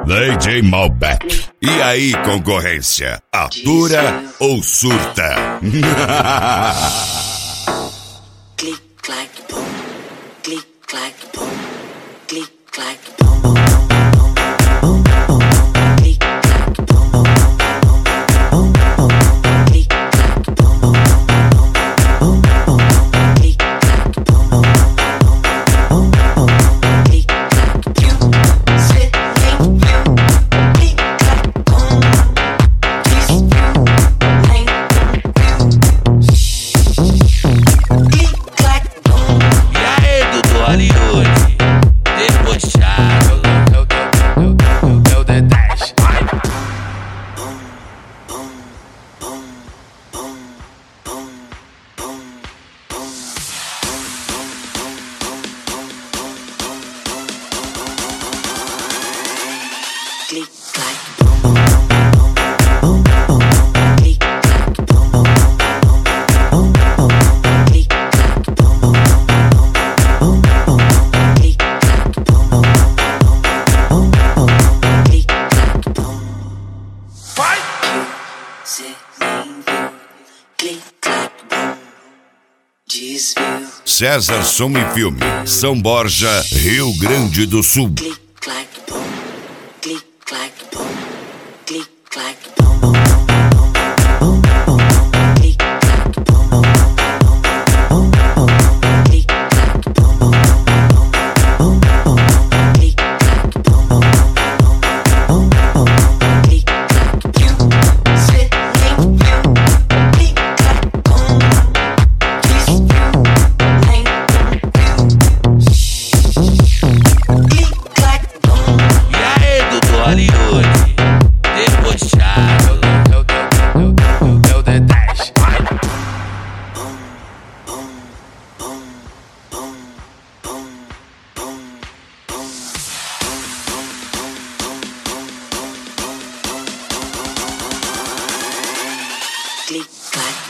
DJ Malbec. E aí, concorrência? Atura ou surta? Click, clack, boom. Click, clack, boom. Click, clack, boom. Boom, boom, boom. Click, clack, boom. Boom, boom. Click, clack, boom. Boom, boom. Click, clack, boom. Boom, boom. Click, clack, boom. Sit, link, you. Click, clack, boom. This, you, link, you. Click, clack, boom. E aí, Dudu Hollywood? Debochado, é o D10. Click, clack, boom. Boom, boom. Click, clack, boom. Boom, boom. Click, clack, boom. Boom, boom. Click, clack, boom. Boom, boom. Click, clack, boom. Vai! Sit, nem viu. Click, clack, boom. Desvio. César Som e Filme, São Borja, Rio Grande do Sul. Click, clack, boom. Click, clack, boom. Click, clack, boom. Boom, boom. Click, clack, boom. Boom, boom. Click, clack, boom. Boom, boom. Click, clack, boom. Boom, boom. Click, clack, boom. Sit, link, you. Click, clack, boom. This, you, link, you. Click, clack, boom. E aí, Dudu Hollywood? Debochado, é o D10. Click, clack,